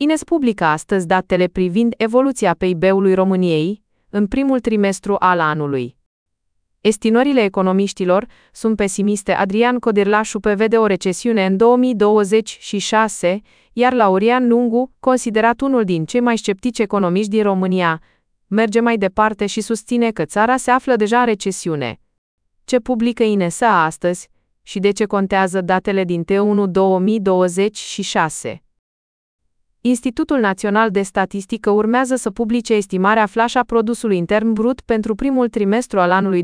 INS publică astăzi datele privind evoluția PIB-ului României în primul trimestru al anului. Estimările economiștilor sunt pesimiste. Adrian Codirlașu prevede o recesiune în 2026, iar Laurian Lungu, considerat unul din cei mai sceptici economiști din România, merge mai departe și susține că țara se află deja în recesiune. Ce publică INS astăzi și de ce contează datele din T1 2026? Institutul Național de Statistică urmează să publice estimarea flash a produsului intern brut pentru primul trimestru al anului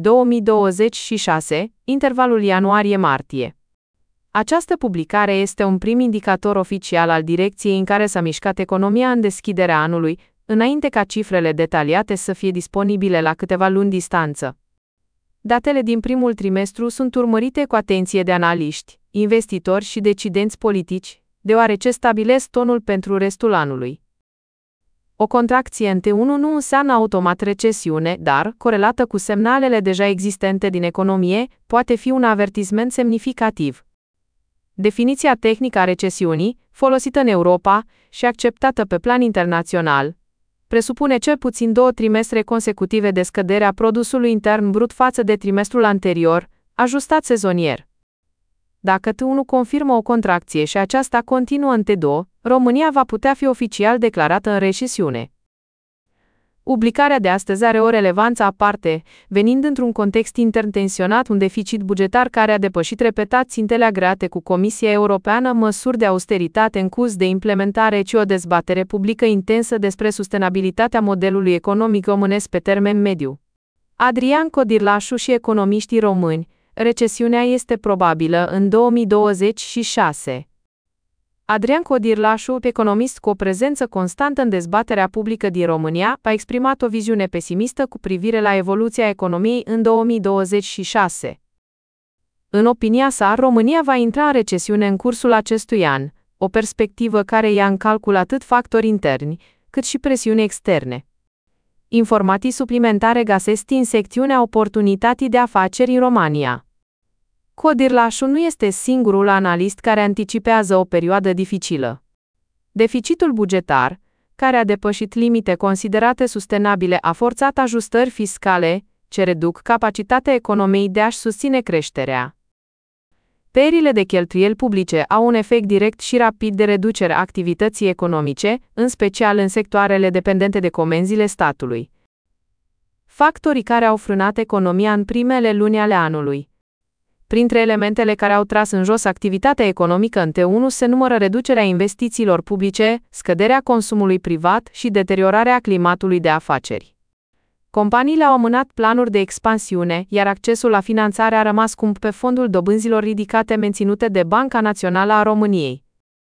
2026, intervalul ianuarie-martie. Această publicare este un prim indicator oficial al direcției în care s-a mișcat economia în deschiderea anului, înainte ca cifrele detaliate să fie disponibile la câteva luni distanță. Datele din primul trimestru sunt urmărite cu atenție de analiști, investitori și decidenți politici, deoarece stabilesc tonul pentru restul anului. O contracție în T1 nu înseamnă automat recesiune, dar, corelată cu semnalele deja existente din economie, poate fi un avertisment semnificativ. Definiția tehnică a recesiunii, folosită în Europa și acceptată pe plan internațional, presupune cel puțin 2 trimestre consecutive de scădere a produsului intern brut față de trimestrul anterior, ajustat sezonier. Dacă T1 confirmă o contracție și aceasta continuă în T2, România va putea fi oficial declarată în recesiune. Publicarea de astăzi are o relevanță aparte, venind într-un context intern tensionat, un deficit bugetar care a depășit repetat țintele agreate cu Comisia Europeană, măsuri de austeritate în curs de implementare și o dezbatere publică intensă despre sustenabilitatea modelului economic românesc pe termen mediu. Adrian Codirlașu și economiștii români: recesiunea este probabilă în 2026. Adrian Codirlașu, economist cu o prezență constantă în dezbaterea publică din România, a exprimat o viziune pesimistă cu privire la evoluția economiei în 2026. În opinia sa, România va intra în recesiune în cursul acestui an, o perspectivă care ia în calcul atât factori interni, cât și presiuni externe. Informații suplimentare găsesc în secțiunea Oportunități de afaceri în România. Codirlașu nu este singurul analist care anticipează o perioadă dificilă. Deficitul bugetar, care a depășit limite considerate sustenabile, a forțat ajustări fiscale, ce reduc capacitatea economiei de a-și susține creșterea. Tăierile de cheltuieli publice au un efect direct și rapid de reducere a activității economice, în special în sectoarele dependente de comenzile statului. Factorii care au frânat economia în primele luni ale anului. Printre elementele care au tras în jos activitatea economică în T1 se numără reducerea investițiilor publice, scăderea consumului privat și deteriorarea climatului de afaceri. Companiile au amânat planuri de expansiune, iar accesul la finanțare a rămas scump pe fondul dobânzilor ridicate menținute de Banca Națională a României.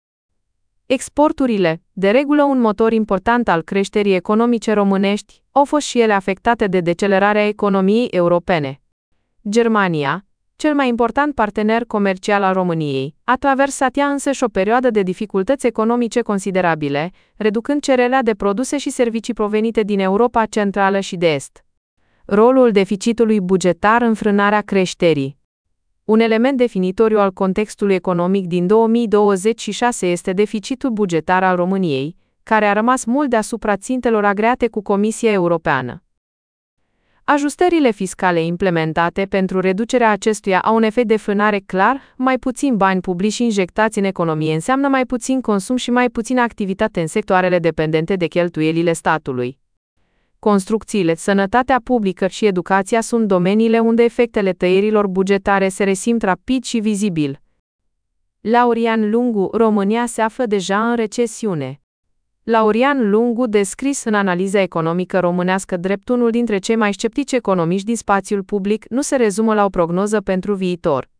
Exporturile, de regulă un motor important al creșterii economice românești, au fost și ele afectate de decelerarea economiei europene. Germania, cel mai important partener comercial al României, a traversat ea însăși o perioadă de dificultăți economice considerabile, reducând cererea de produse și servicii provenite din Europa Centrală și de Est. Rolul deficitului bugetar în frânarea creșterii. Un element definitoriu al contextului economic din 2026 este deficitul bugetar al României, care a rămas mult deasupra țintelor agreate cu Comisia Europeană. Ajustările fiscale implementate pentru reducerea acestuia au un efect de frânare clar, mai puțin bani publici injectați în economie înseamnă mai puțin consum și mai puțină activitate în sectoarele dependente de cheltuielile statului. Construcțiile, sănătatea publică și educația sunt domeniile unde efectele tăierilor bugetare se resimt rapid și vizibil. Laurian Lungu: România se află deja în recesiune. Laurian Lungu, descris în analiza economică românească drept unul dintre cei mai sceptici economiști din spațiul public, nu se rezumă la o prognoză pentru viitor.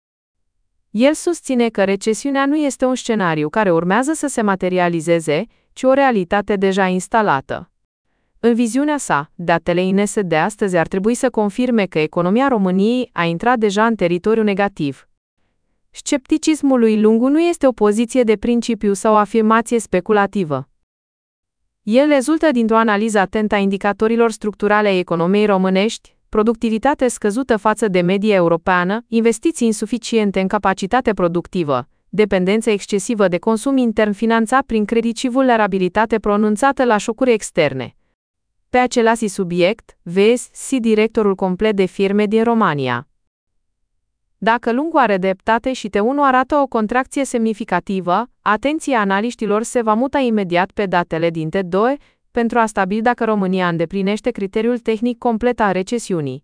El susține că recesiunea nu este un scenariu care urmează să se materializeze, ci o realitate deja instalată. În viziunea sa, datele INS de astăzi ar trebui să confirme că economia României a intrat deja în teritoriu negativ. Scepticismul lui Lungu nu este o poziție de principiu sau o afirmație speculativă. El rezultă dintr-o analiză atentă a indicatorilor structurale ai economiei românești, productivitate scăzută față de media europeană, investiții insuficiente în capacitate productivă, dependență excesivă de consum intern finanțat prin credit și vulnerabilitate pronunțată la șocuri externe. Pe același subiect, vezi directorul complet de firme din România. Dacă lungul are dreptate și T1 arată o contracție semnificativă, atenția analiștilor se va muta imediat pe datele din T2 pentru a stabili dacă România îndeplinește criteriul tehnic complet al recesiunii.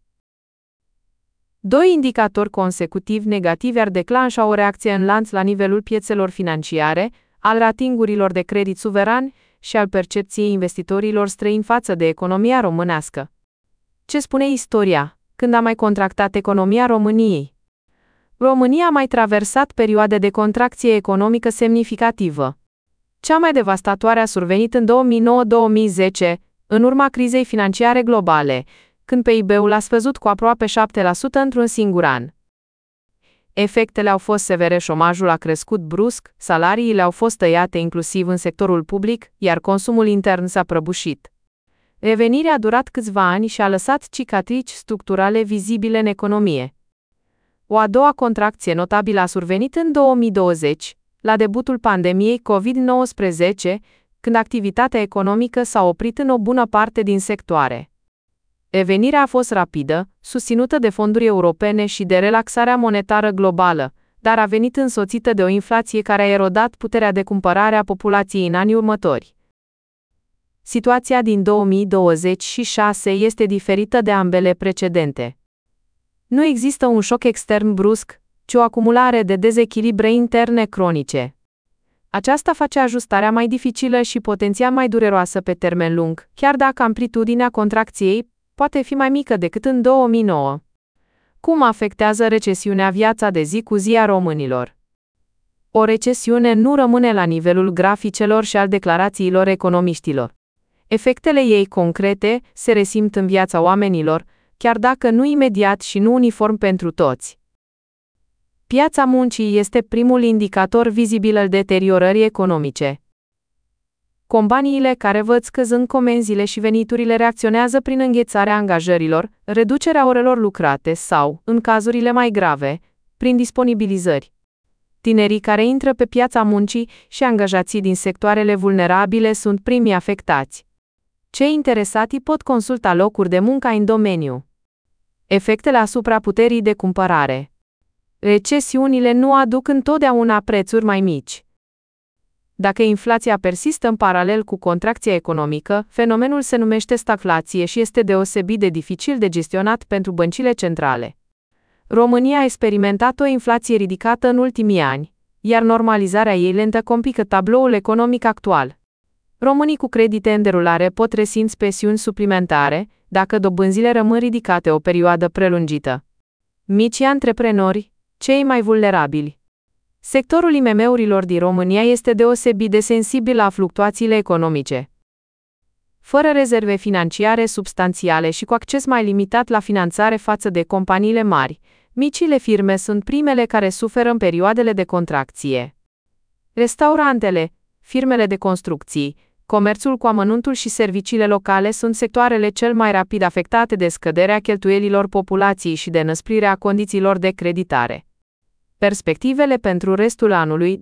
Doi indicatori consecutivi negativi ar declanșa o reacție în lanț la nivelul piețelor financiare, al ratingurilor de credit suveran și al percepției investitorilor străini față de economia românească. Ce spune istoria? Când a mai contractat economia României? România a mai traversat perioade de contracție economică semnificativă. Cea mai devastatoare a survenit în 2009-2010, în urma crizei financiare globale, când PIB-ul a scăzut cu aproape 7% într-un singur an. Efectele au fost severe, șomajul a crescut brusc, salariile au fost tăiate inclusiv în sectorul public, iar consumul intern s-a prăbușit. Revenirea a durat câțiva ani și a lăsat cicatrici structurale vizibile în economie. O a doua contracție notabilă a survenit în 2020, la debutul pandemiei COVID-19, când activitatea economică s-a oprit în o bună parte din sectoare. Revenirea a fost rapidă, susținută de fonduri europene și de relaxarea monetară globală, dar a venit însoțită de o inflație care a erodat puterea de cumpărare a populației în anii următori. Situația din 2026 este diferită de ambele precedente. Nu există un șoc extern brusc, ci o acumulare de dezechilibre interne cronice. Aceasta face ajustarea mai dificilă și potențial mai dureroasă pe termen lung, chiar dacă amplitudinea contracției poate fi mai mică decât în 2009. Cum afectează recesiunea viața de zi cu zi a românilor? O recesiune nu rămâne la nivelul graficelor și al declarațiilor economiștilor. Efectele ei concrete se resimt în viața oamenilor, chiar dacă nu imediat și nu uniform pentru toți. Piața muncii este primul indicator vizibil al deteriorării economice. Companiile care văd scăzând comenzile și veniturile reacționează prin înghețarea angajărilor, reducerea orelor lucrate sau, în cazurile mai grave, prin disponibilizări. Tinerii care intră pe piața muncii și angajații din sectoarele vulnerabile sunt primii afectați. Cei interesati pot consulta locuri de muncă în domeniu. Efectele asupra puterii de cumpărare. Recesiunile nu aduc întotdeauna prețuri mai mici. Dacă inflația persistă în paralel cu contracția economică, fenomenul se numește stagflație și este deosebit de dificil de gestionat pentru băncile centrale. România a experimentat o inflație ridicată în ultimii ani, iar normalizarea ei lentă complică tabloul economic actual. Românii cu credite în derulare pot resimți presiuni suplimentare, dacă dobânzile rămân ridicate o perioadă prelungită. Micii antreprenori, cei mai vulnerabili. Sectorul IMM-urilor din România este deosebit de sensibil la fluctuațiile economice. Fără rezerve financiare substanțiale și cu acces mai limitat la finanțare față de companiile mari, micile firme sunt primele care suferă în perioadele de contracție. Restaurantele, firmele de construcții, comerțul cu amănuntul și serviciile locale sunt sectoarele cel mai rapid afectate de scăderea cheltuielilor populației și de înăsprirea condițiilor de creditare. Perspectivele pentru restul anului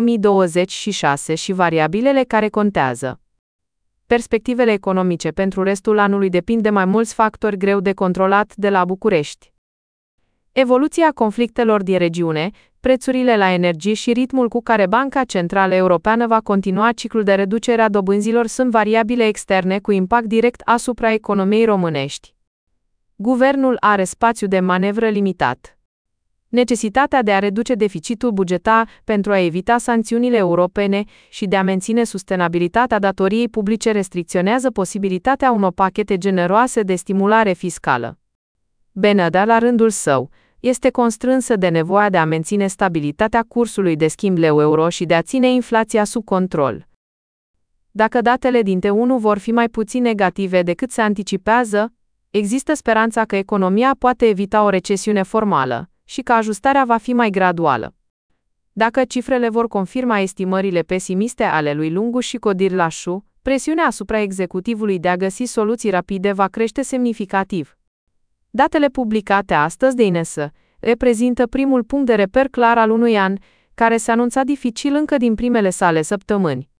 2026 și variabilele care contează. Perspectivele economice pentru restul anului depind de mai mulți factori greu de controlat de la București. Evoluția conflictelor din regiune, prețurile la energie și ritmul cu care Banca Centrală Europeană va continua ciclul de reducere a dobânzilor sunt variabile externe cu impact direct asupra economiei românești. Guvernul are spațiu de manevră limitat. Necesitatea de a reduce deficitul bugetar pentru a evita sancțiunile europene și de a menține sustenabilitatea datoriei publice restricționează posibilitatea unor pachete generoase de stimulare fiscală. BND, la rândul său, este constrânsă de nevoia de a menține stabilitatea cursului de schimb leu-euro și de a ține inflația sub control. Dacă datele din T1 vor fi mai puțin negative decât se anticipează, există speranța că economia poate evita o recesiune formală și că ajustarea va fi mai graduală. Dacă cifrele vor confirma estimările pesimiste ale lui Lungu și Codirlașu, presiunea asupra executivului de a găsi soluții rapide va crește semnificativ. Datele publicate astăzi de INS reprezintă primul punct de reper clar al unui an care se anunța dificil încă din primele sale săptămâni.